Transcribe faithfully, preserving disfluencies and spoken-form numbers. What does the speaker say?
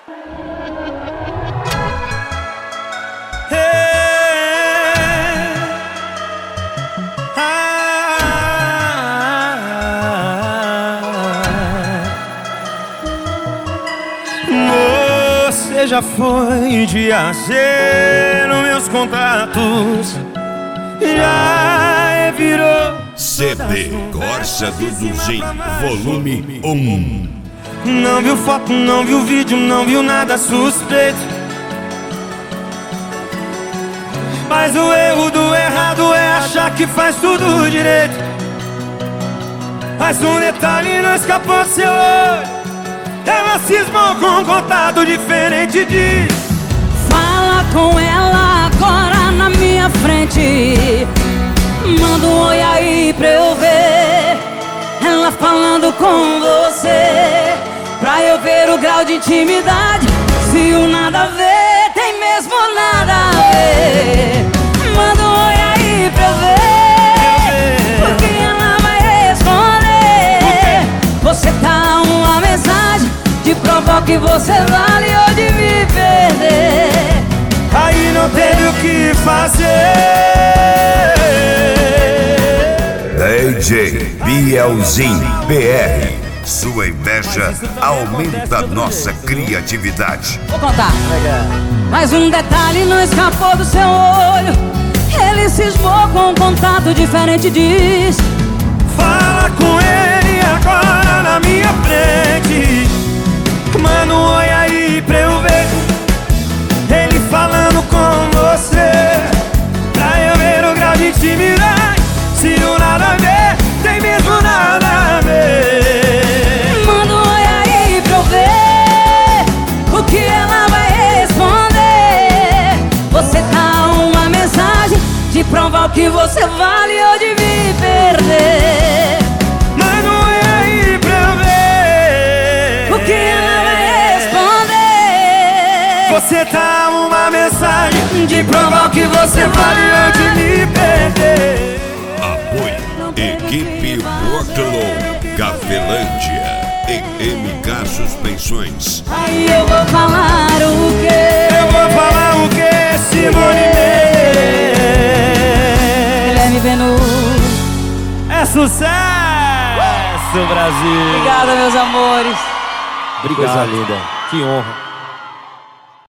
Você já foi de A C nos meus contatos, já virou C D Corsa Duduzin, volume um. Não viu foto, não viu vídeo, não viu nada suspeito. Mas o erro do errado é achar que faz tudo direito. Mas um detalhe não escapou do seu olho. Ela cismou com um contato diferente de... Fala com ela agora na minha frente. Manda um oi aí pra eu ver ela falando com você, pra eu ver o grau de intimidade. Se o nada a ver tem mesmo nada a ver. Manda um oi aí pra eu ver, porque ela vai responder. Você tá uma mensagem de provar que você vale ou de me perder. Aí não teve o que fazer. D J Bielzinho P R. Sua inveja aumenta nossa criatividade. Vou contar. Mas um detalhe não escapou do seu olho. Ele cismou com um contato diferente, diz. Fala com ele agora na minha frente. Manda um oi aí pra eu ver ele falando com você, pra eu ver o grau de intimidade. Se o nada a ver tem mesmo nada a ver. Manda um oi aí pra eu ver o que ela vai responder. Você tá uma mensagem de provar o que você vale ou de me perder. Manda um oi aí pra eu ver o que ela vai responder. Você tá uma mensagem de provar o que você vale ou de me perder. Apoio Equipe Worklow, Cafelândia e M K Suspensões. Aí eu vou falar o quê? Eu vou falar o quê, Simone? Guilherme Venuto. É sucesso, Brasil! Obrigada, meus amores. Obrigado. Coisa linda. Que honra.